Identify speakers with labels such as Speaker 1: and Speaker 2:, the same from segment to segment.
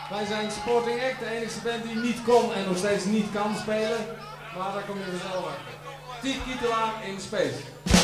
Speaker 1: Wij zijn Sporting Act, de enige band die niet kon en nog steeds niet kan spelen. Maar daar kom je vanzelf achter. Tiet Kietelaar in Space.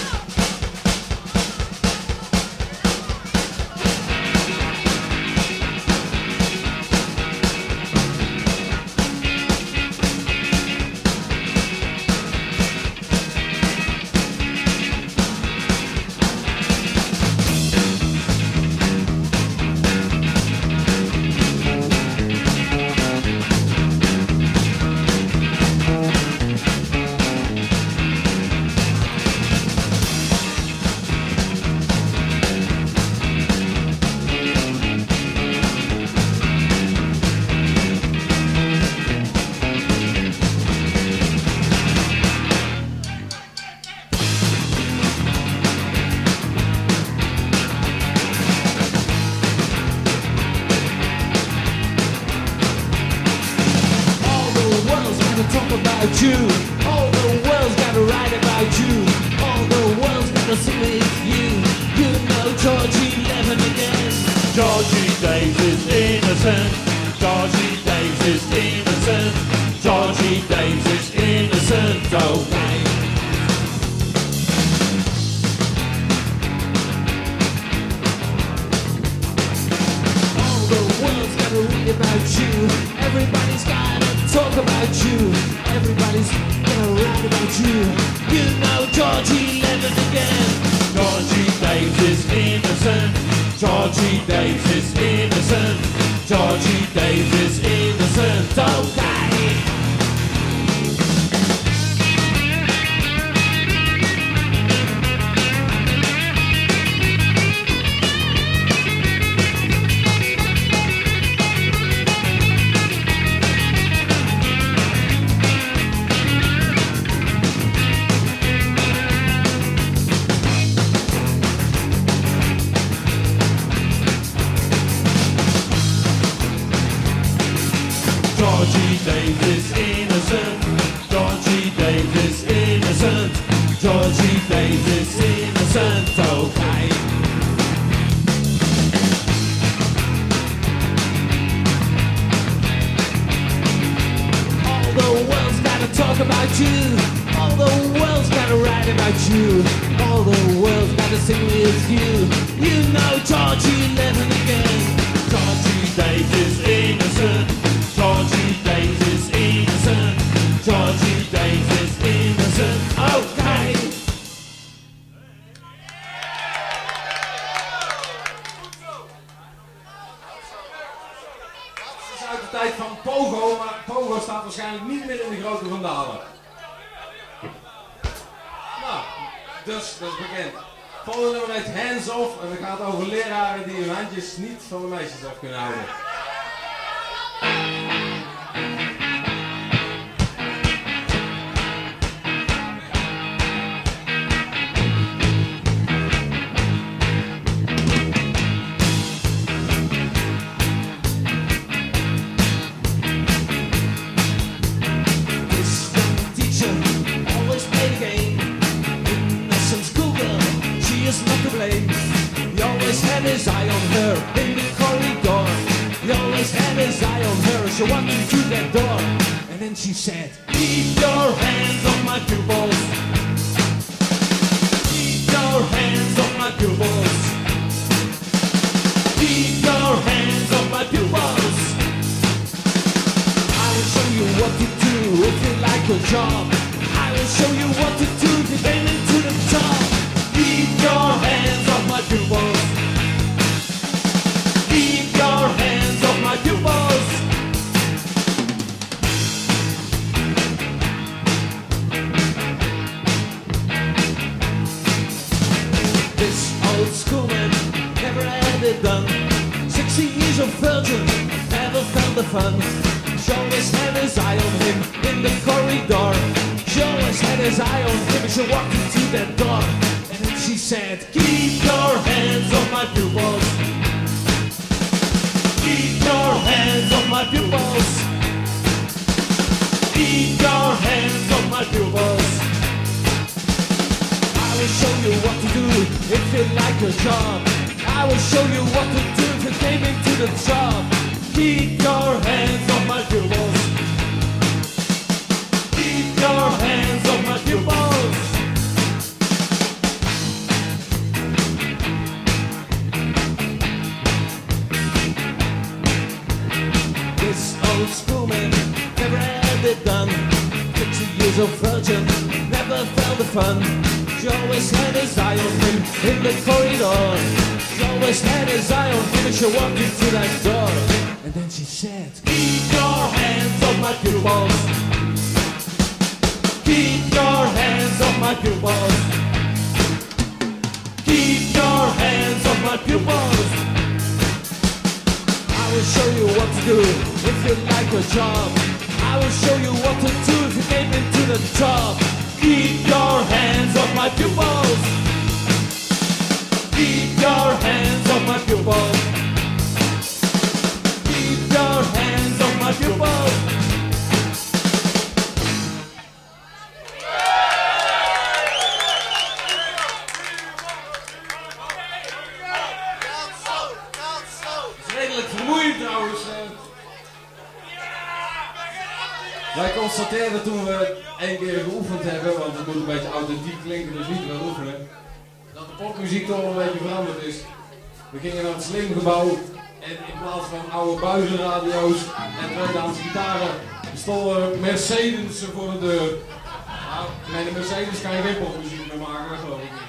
Speaker 2: Van de meisjes af kunnen houden.
Speaker 3: This young teacher always played a game. Innocent schoolgirl, she is not to blame. He always had his eye on her in the corridor. He always had his eye on her. She walked into that door, and then she said, "Keep your hands on my pupils. Keep your hands on my pupils. Keep your hands on my pupils. I will show you what to do if you like your job. I will show you what to do if you aim into the top. Keep your hands on my pupils. Keep your hands off my pupils." This old schoolman never had it done. 60 years of virgin, never found the fun. She always had his eye on him in the corridor. She always had his eye on him as she walked into that door. And then she said, "Keep your hands off my pupils. Keep your hands off my pupils. Keep your hands off my pupils. I will show you what to do if you like your job. I will show you what to do if you came into the job. Keep your old schoolman, never had it done. 60 years of virgin, never felt the fun. She always had his eye on him in the corridor. She always had his eye on him as she walked into that door. And then she said, keep your hands off my pupils. Keep your hands off my pupils. Keep your hands off my pupils. I will show you what to do if you like your job. I will show you what to do if you came into the top. Keep your hands off my pupils. Keep your hands off my pupils. Keep your hands off my pupils.
Speaker 1: Redelijk vermoeiend trouwens. Wij constateren toen we 1 keer geoefend hebben, want het moet een beetje authentiek klinken, dus niet te veel oefenen, dat de popmuziek toch wel een beetje veranderd is. We gingen naar het Slimgebouw en in plaats van oude buizenradio's en tweedehands gitaren stonden Mercedes voor de deur. Nou, met een Mercedes kan je geen popmuziek meer maken, dat geloof ik niet.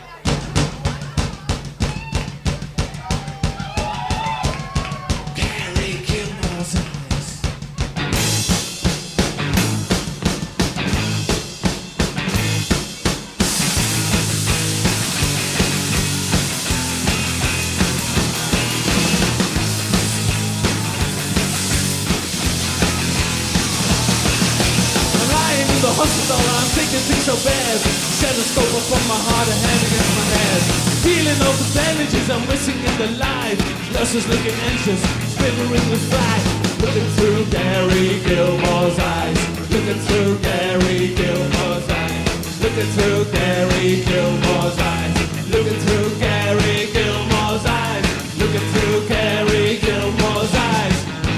Speaker 3: Hospital, I'm thinking things so bad. Stethoscope up on my heart, a hand against my head. Peeling off the bandages, I'm missing in the light. Nurses looking anxious, quivering with fright. Looking through Gary Gilmore's eyes. Looking through Gary Gilmore's eyes. Looking through Gary Gilmore's eyes. Looking through Gary Gilmore's eyes. Looking through Gary Gilmore's eyes.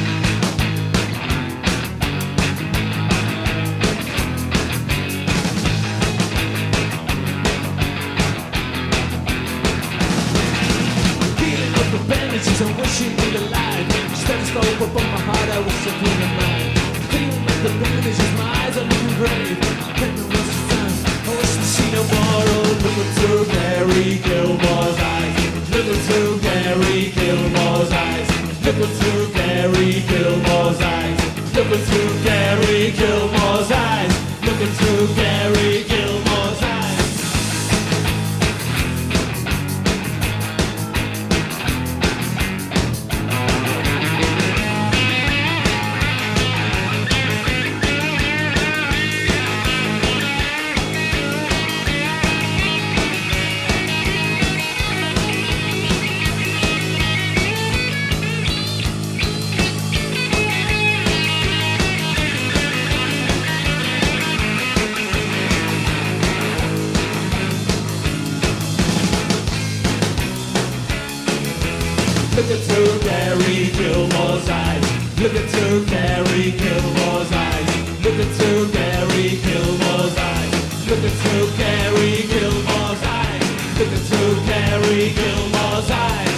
Speaker 3: Bandages, I'm wishing me the light. Stethoscope up on my heart, I wish I could have mine. Feeling like the bandages, my eyes are looking great. Let me waste the time, I wish to see no more. Oh, looking through Gary Gilmore's eyes. Looking through Gary Gilmore's eyes. Looking through Gary Gilmore's eyes. Looking through Gary Gilmore's eyes. Looking through Gary Gilmore's eyes. Looking through Gary Gilmore's eyes. Looking through Gary Gilmore's eyes. Looking through Gary Gilmore's eyes. Looking through Gary Gilmore's eyes. Looking through Gary Gilmore's eyes.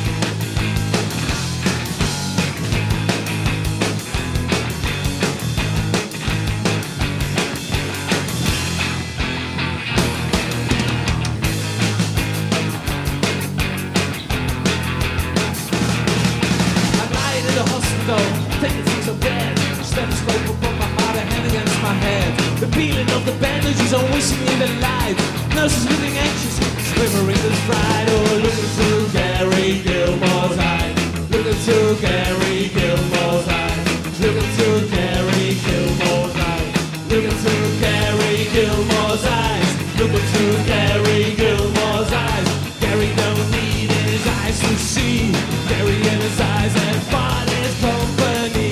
Speaker 3: Taking things so bad. Stethoscope up on my heart, a hand against my head. The peeling of the bandages, I'm wishing in the light. Nurses looking anxious, quivering with fright. Oh, looking through Gary Gilmore's eyes. Looking through Gary Gilmore's eyes. Looking through Gary Gilmore's eyes. Looking through Gary Gilmore's eyes. Looking through Gary Gilmore's eyes. Gary don't need his eyes to see. Gary in his eyes and find his company.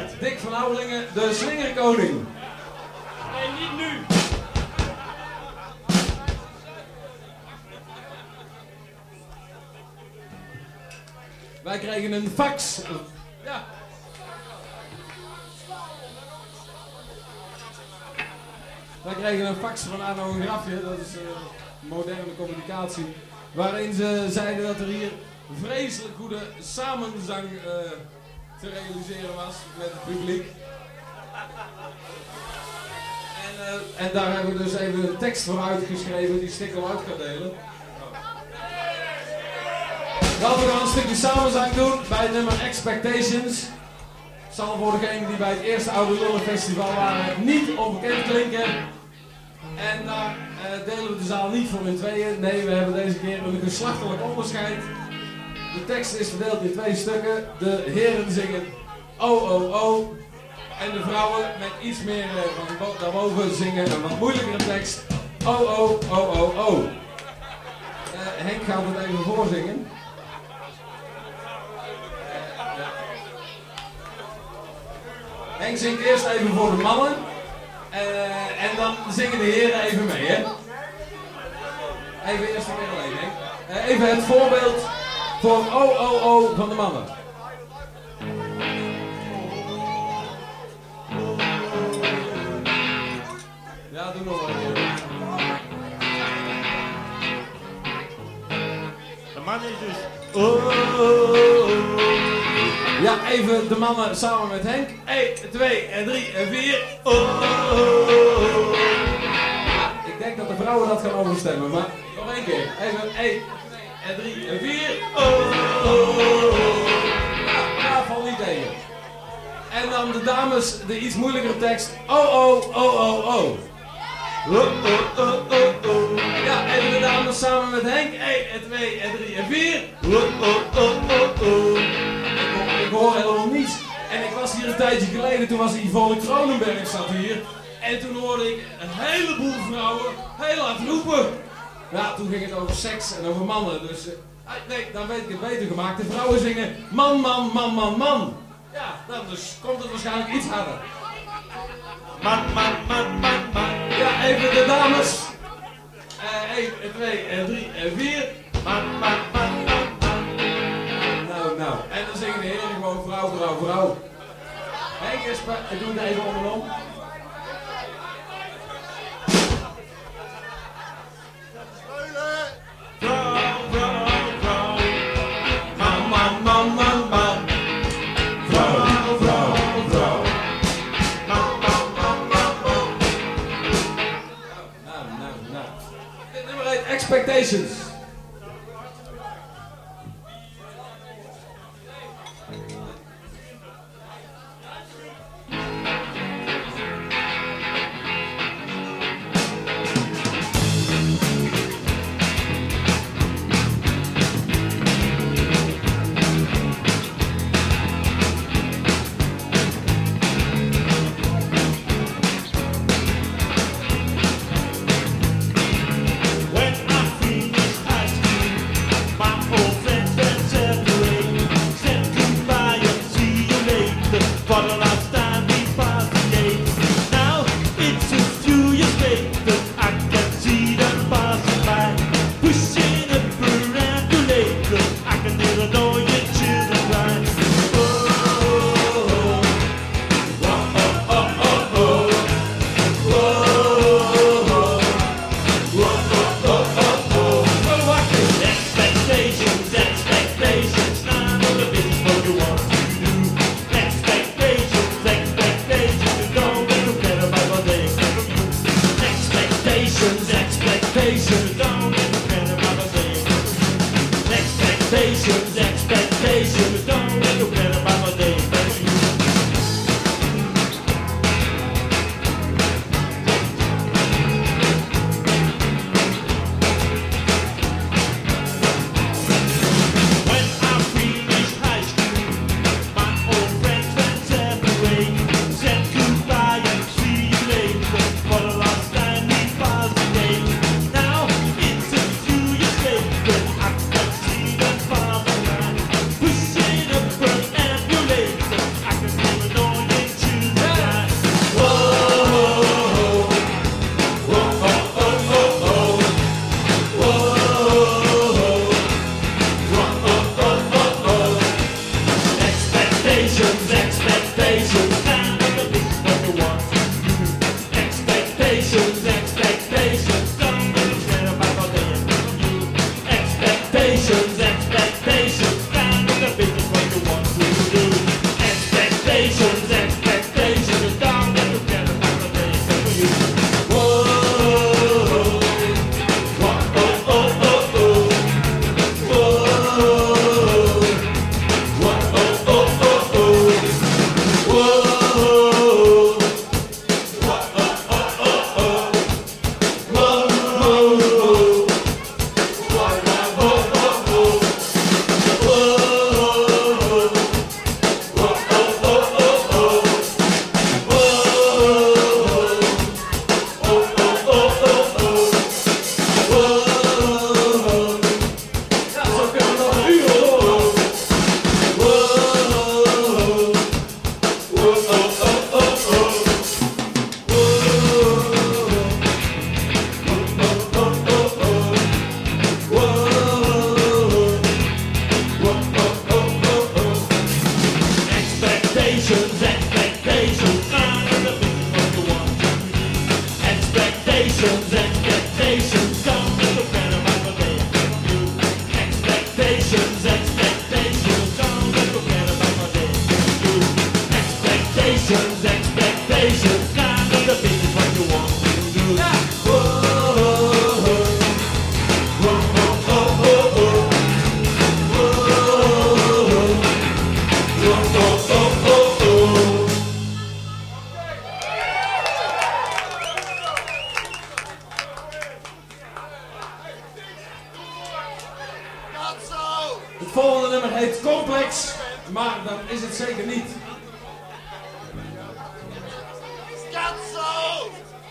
Speaker 1: Alright, Dick van Houwelingen, de slingerkoning.
Speaker 4: Nee, niet nu.
Speaker 1: Wij kregen een fax. Ja. Wij kregen een fax van Arno en Grafje, dat is moderne communicatie. Waarin ze zeiden dat er hier vreselijk goede samenzang te realiseren was met het publiek. En daar hebben we dus even een tekst voor uitgeschreven die Stikkel uit gaat delen. Dan we gaan een stukje samenzang doen bij het nummer Expectations. Zal voor degenen die bij het eerste Oude Lullen Festival waren niet onbekend klinken. En daar delen we de zaal niet voor in tweeën. Nee, we hebben deze keer een geslachtelijk onderscheid. De tekst is verdeeld in 2 stukken. De heren zingen oh oh oh. En de vrouwen met iets meer van daarboven zingen een wat moeilijkere tekst. Oh oh oh oh oh. Henk gaat het even voorzingen. Henk zingt eerst even voor de mannen. En dan zingen de heren even mee, hè? Even eerst een keer alleen, Henk. Even het voorbeeld voor oh oh oh van de mannen. Ja, doe nog een keer.
Speaker 4: De man is dus... Oh.
Speaker 1: Ja, even de mannen samen met Henk. 1, 2 en 3 en 4. Oh. Ja, ik denk dat de vrouwen dat gaan overstemmen, maar nog 1 keer. Even 1, 2 en 3 en 4. Ja, valt niet tegen. En dan de dames, de iets moeilijkere tekst. Oh oh oh oh oh. Ja, even de dames samen met Henk. 1, 2 en 3 en 4. Ik hoor helemaal niets. En ik was hier een tijdje geleden, toen was Yvonne Kronenberg zat hier. En toen hoorde ik een heleboel vrouwen heel hard roepen. Ja, toen ging het over seks en over mannen. Dus nee, dan weet ik het beter gemaakt. De vrouwen zingen man, man, man, man, man. Ja, dan dus komt het waarschijnlijk iets harder.
Speaker 4: Man, man, man, man, man.
Speaker 1: Ja, even de dames. 1, 2 en 3 en 4.
Speaker 4: Man, man, man, man, man.
Speaker 1: Nou. En dan zingen de heren gewoon vrouw, vrouw, vrouw. Henk, ik doe het even om en om.
Speaker 4: Vrouw, vrouw, vrouw.
Speaker 1: Man, man, man, man, man. Vrouw, vrouw, vrouw.
Speaker 4: Man, man, man, man, man.
Speaker 1: Nou. Dit nummer heet Expectations.
Speaker 4: When I finish high school, my old friends then separate. Said goodbye and see you later. For the last time we passed the gate. Now it's a few years later, I can see them passing by. Pushing a perambulator, I can hear the noise your children cry. Oh, oh, oh, oh, oh, oh, oh, Expectations, none of the business what you want to do. Expectations,
Speaker 1: Het volgende nummer heet Complex, maar dat is het zeker niet.
Speaker 5: Scazzo!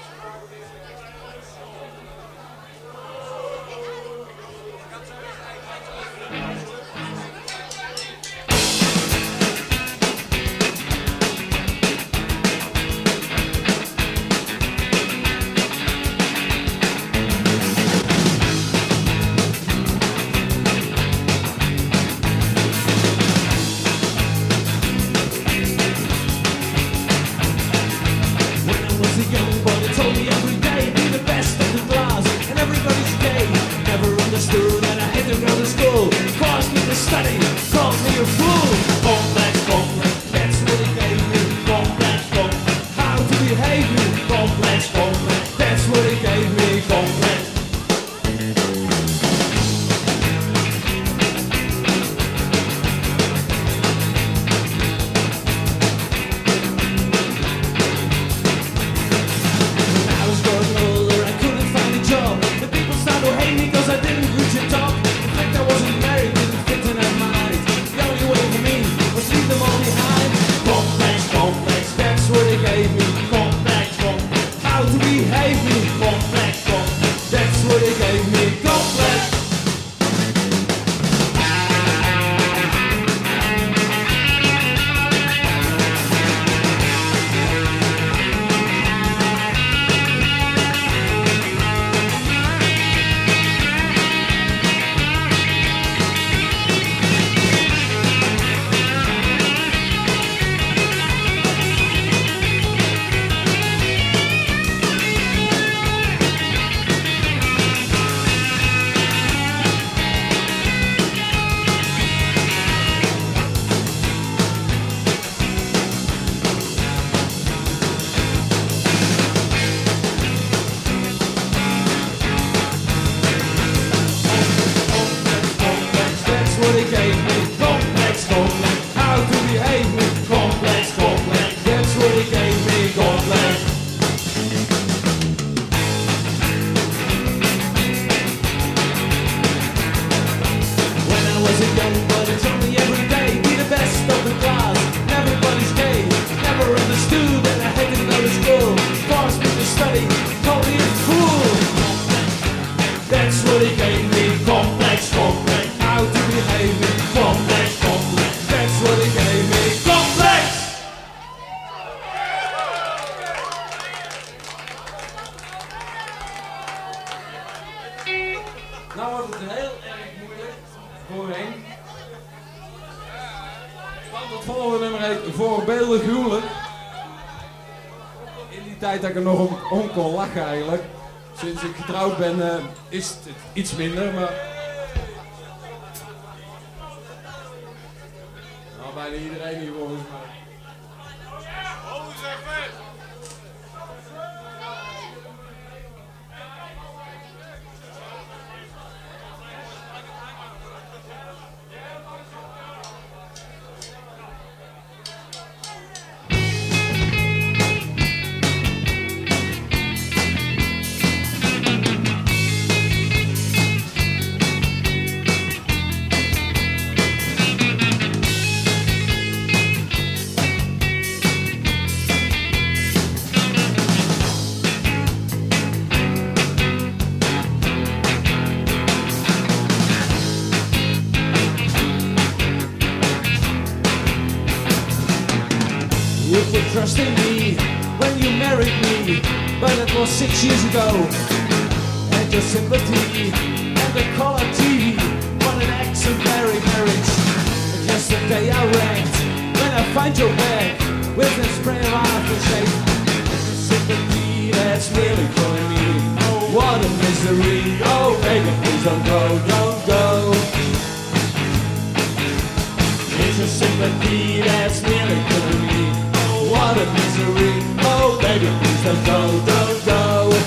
Speaker 1: Nou wordt het heel erg moeilijk voorheen. Want het volgende nummer heet Voorbeeldig Huwelijk. In die tijd dat ik er nog om kon lachen eigenlijk. Sinds ik getrouwd ben is het iets minder, maar... Nou, bijna iedereen hier volgens mij.
Speaker 3: You put trust in me when you married me, but it was 6 years ago. And your sympathy and the color TV, what an exemplary marriage. And yesterday I read, when I find your bag with a spray of aftershave. Sympathy that's really killing me. Oh, what a misery. Oh, baby, please don't go, don't go. It's a sympathy that's really killing me. Oh, what a misery. Oh, baby, please don't go, don't go.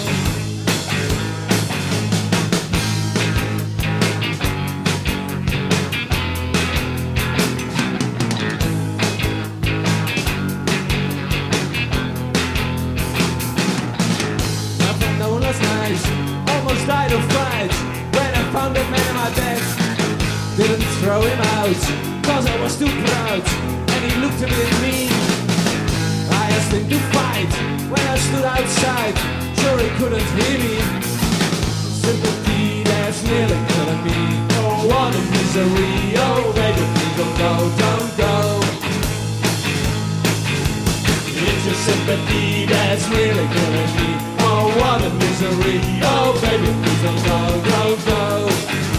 Speaker 3: Almost died of fright when I found that man in my bed. Didn't throw him out, cause I was too proud, and he looked a bit mean. I asked him to fight when I stood outside, sure he couldn't hear me. Sympathy that's nearly killing me. Oh, what a misery. Oh, baby, please don't go, don't go. It's your sympathy that's really killing me. Oh, what a misery. Oh, baby, please don't go, don't go.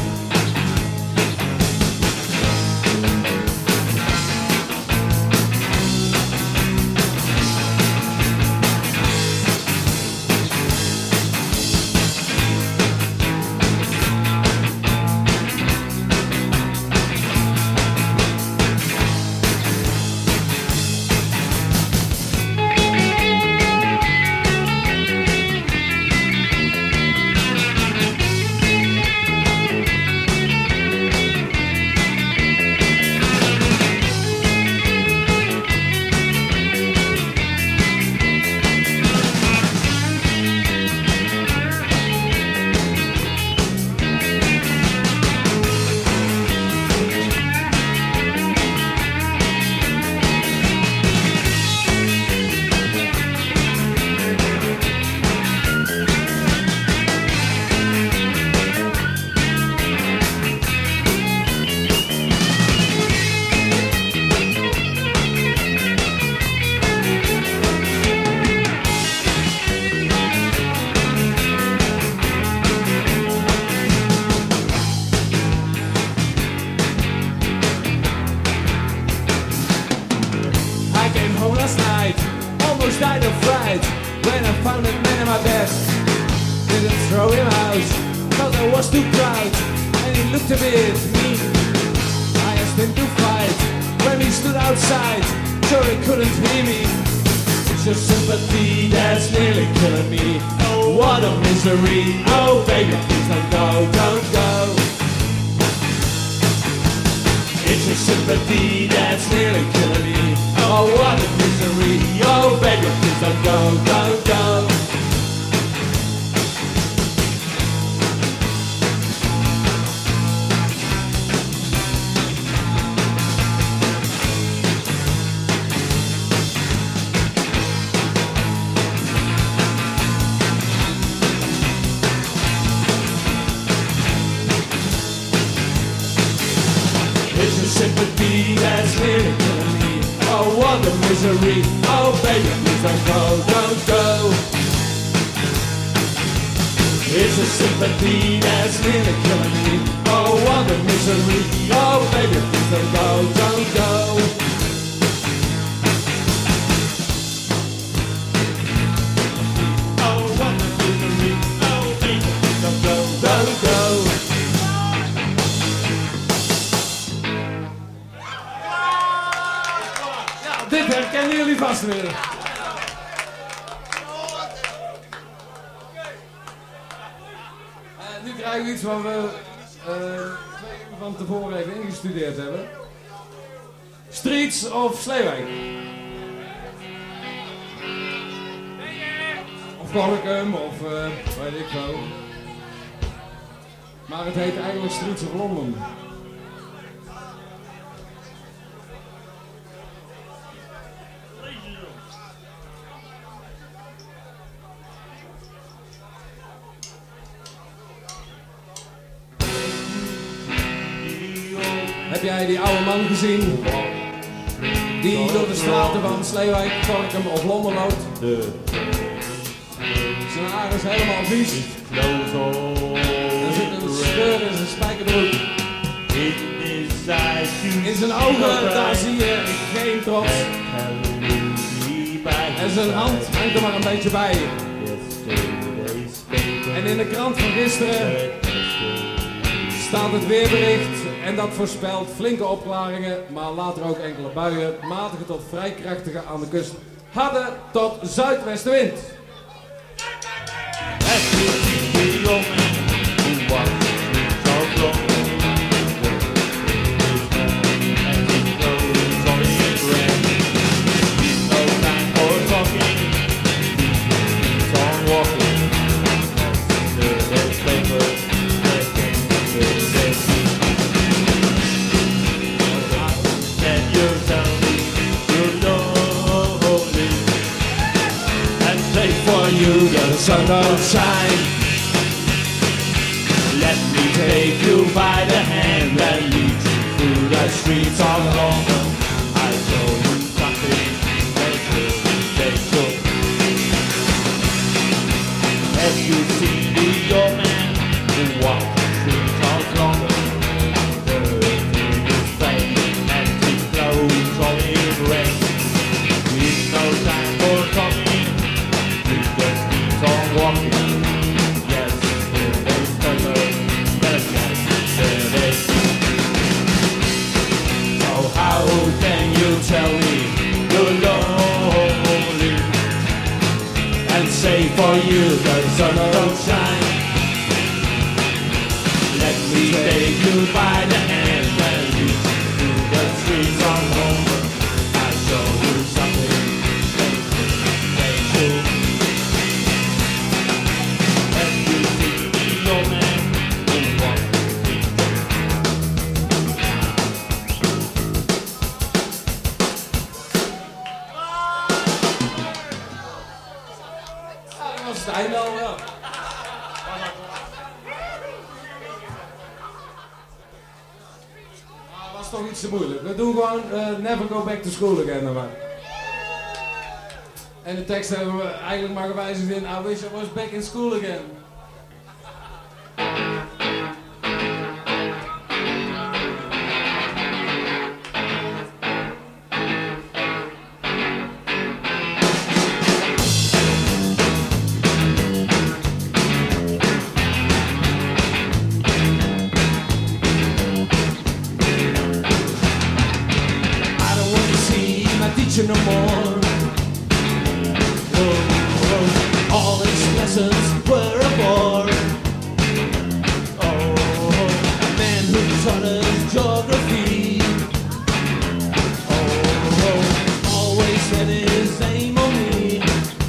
Speaker 3: Died of fright when I found that man in my bed. Didn't throw him out, cause I was too proud, and he looked a bit mean. I asked him to fight when he stood outside, sure he couldn't hear me. It's your sympathy that's nearly killing me. Oh, what a misery. Oh, baby, please don't go, don't go. It's your sympathy that's nearly killing me. Oh, what a misery. Oh, baby, please don't go, don't go. It's your sympathy that's nearly killing me. Oh, what a misery. Oh, baby, please don't go, don't go. It's a sympathy that's nearly killing me. Oh, what a misery. Oh, baby, please don't go, don't go. Oh, what a misery. Oh, baby, please don't go, don't go. Dit herkennen jullie vast weer. Nu krijgen we iets wat we 2 uur van tevoren even ingestudeerd hebben. Streets of Sleewijk. Of Gorkum, of weet ik wel. Maar het heet eigenlijk Streets of London. Heb jij die oude man gezien?
Speaker 1: die door de straten van Sleewijk, Gorkum of Lommel loopt. Zijn haar is helemaal vies. Er zit een scheur in zijn spijkerbroek. In zijn ogen, daar zie je geen trots. En zijn hand hangt er maar een beetje bij. En in de krant van gisteren staat het weerbericht en dat voorspelt flinke opklaringen, maar later ook enkele buien, matige tot vrij krachtige aan de kust, harde tot zuidwestenwind.
Speaker 3: You the sun don't shine. Let me take you by the hand and lead you through the streets of London. I show you something special. Have you seen the young man who walks the streets of London? Everything is fading and his clothes all in red. With no time for talking. Walking, yes, there's color, so how can you tell me you're lonely and say for you the sun don't shine? Let me take you by the hand and lead you through the streets of London. I'll show you something special.
Speaker 1: Dat is toch iets te moeilijk. We doen gewoon Never Go Back to School Again. En de tekst hebben we eigenlijk maar gewijzigd in I wish I was back in school again.
Speaker 3: No more. All his lessons were a bore. A man who taught us geography. Always had his aim on me.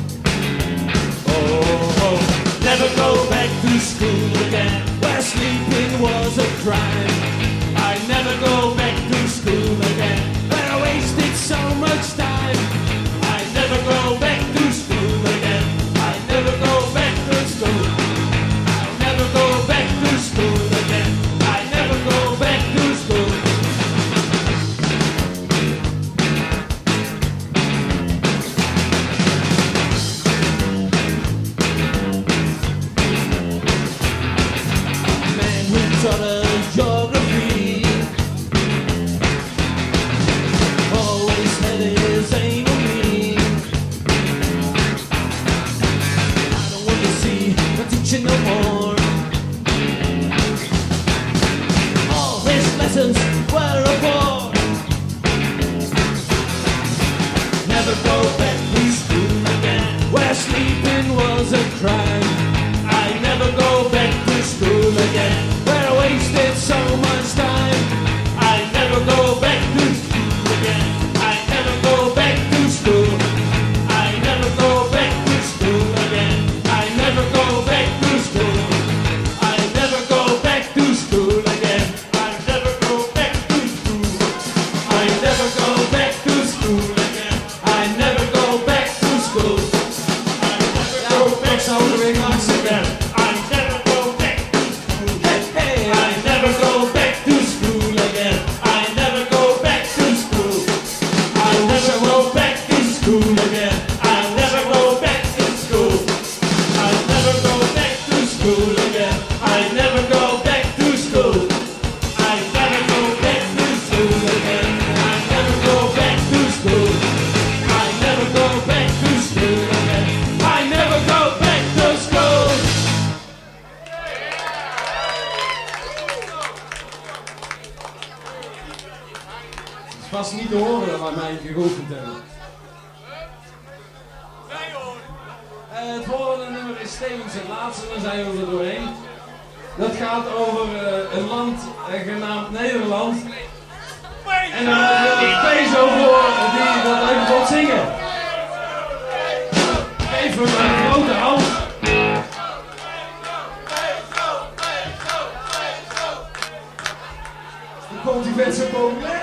Speaker 3: Never go back to school again, where sleeping was a crime. I never go back to school again, where I wasted so much time. I never go back to school again. I never go back to school. I never go back to school again. I never go back to school. Man who taught us geography always had his aim on me. I don't want to see the teacher no more. All his lessons were a bore. Never go back to school again, where sleeping was a crime. I never go back to school again, where I wasted so much time. I never go back to school again. I never go back to school. I never go back to school again. I never go back to school. I never go back to school again. I never go back to school. I never go back to school again. I never go back to school. I never go back to school.
Speaker 1: bij mij een keer geoefend hebben. Het volgende nummer is tevens het laatste, dan zijn we er doorheen. Dat gaat over een land genaamd Nederland. En daar wil ik Pezo voor die dat even komt zingen. Geef hem een grote hand. Dan komt hij met zijn populair.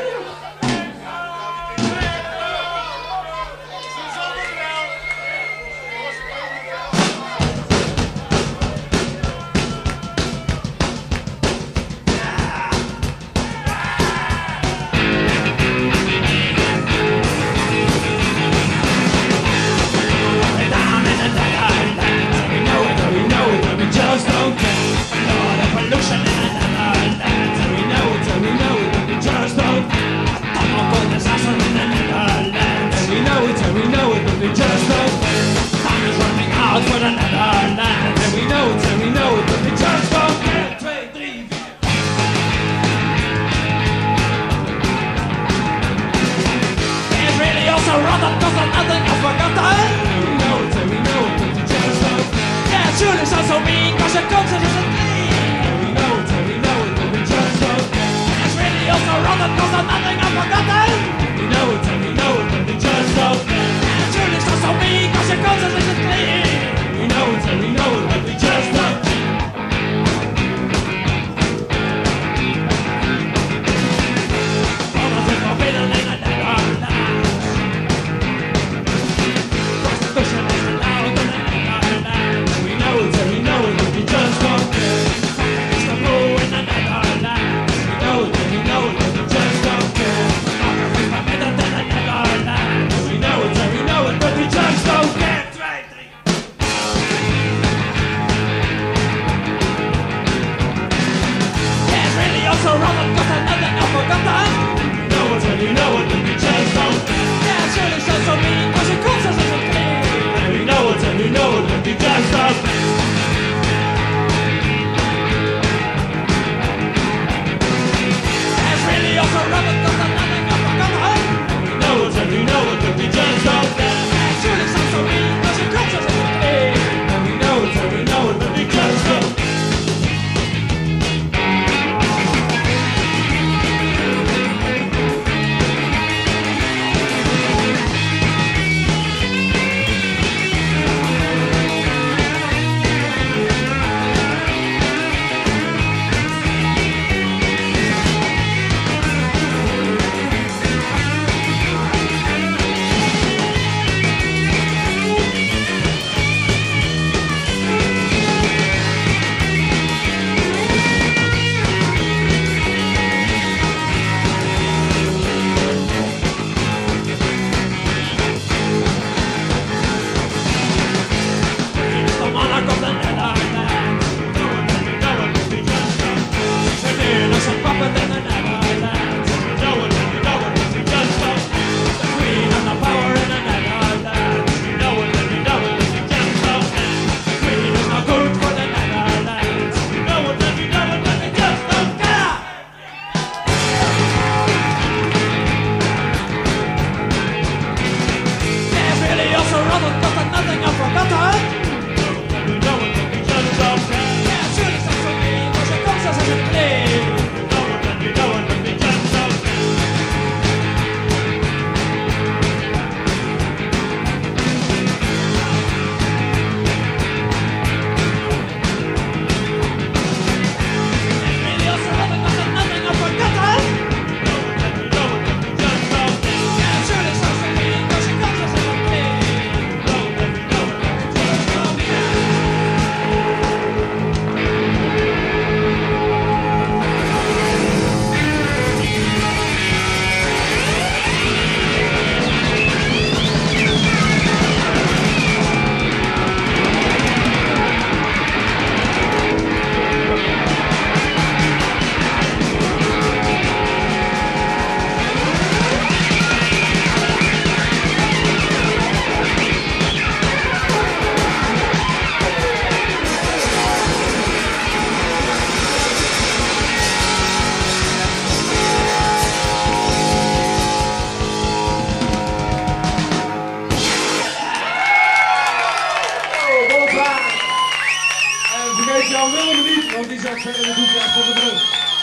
Speaker 3: It's
Speaker 1: want die zat verder met hoefje voor de brug.